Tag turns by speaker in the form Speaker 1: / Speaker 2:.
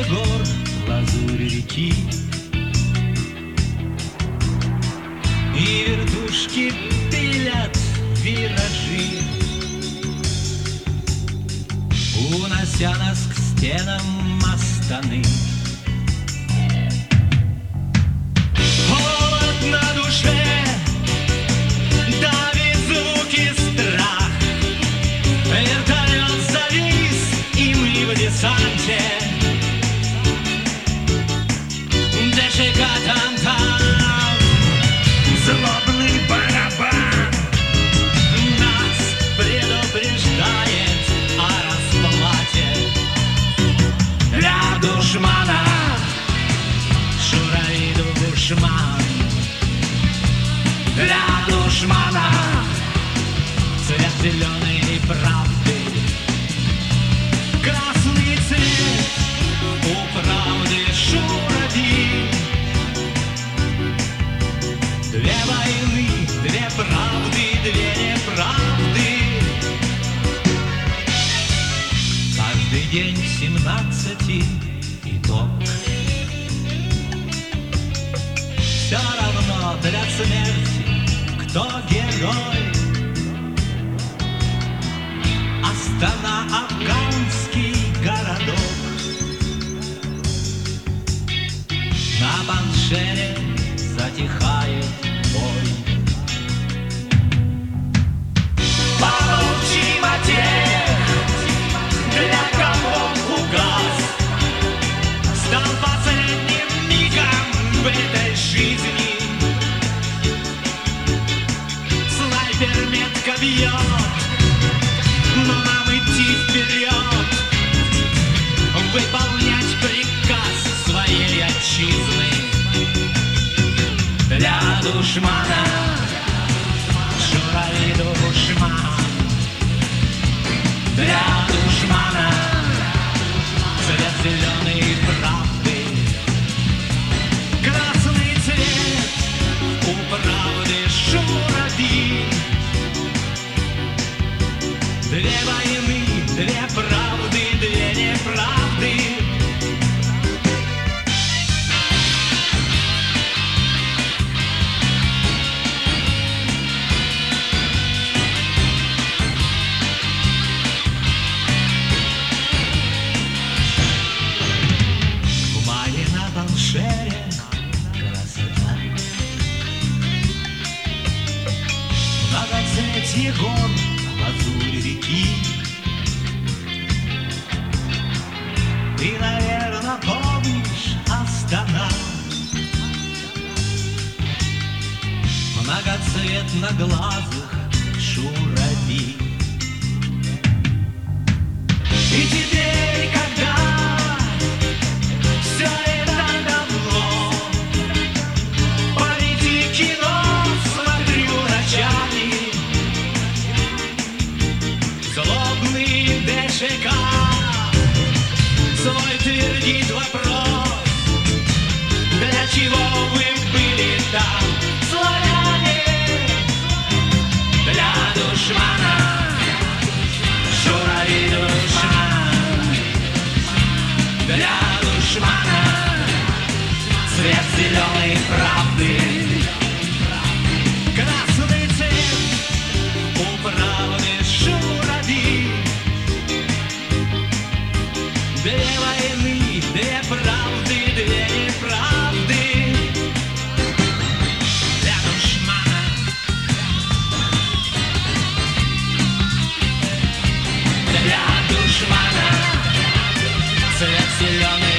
Speaker 1: Соцветие гор, лазурь реки, и вертушки пилят виражи, унося нас к стенам Астаны. Холод на душе, давит звуки страх. Вертолет завис, и мы в десанте. ДШК там-там, злобный барабан нас предупреждает о расплате для душмана. Шураиду душман, для душмана цвет зеленой правды, красный цвет у правды Шуради. Две войны, две правды, две неправды. Каждый день 17 итог. Все равно для смерти, кто герой. Астана, афганский городок. На Паншере затихает бой. Помолчим о тех, для кого угас стал последним мигом в этой жизни. Снайпер метко бьет, но нам идти вперед, выполнять приказ своей отчизны. Для душмана Шураиду душман, для душмана цвет зеленой правды, красный цвет у правды Шуради. Две войны, две правды, две неправды. В мае на Паншере красота, многоцветие гор, лазурь реки. Ты, наверно, помнишь Астана, многоцветноглазых Шуради. И теперь, когда все это давно, политикино смотрю ночами, злобный ДШК свой твердит вопрос: для чего вы были там, славяне? Для душмана Шураиду душман, для душмана цвет зеленой правды, красный цвет у правды Шуради. Две войны, две правды, две неправды. Для душмана, для душмана цвет зеленый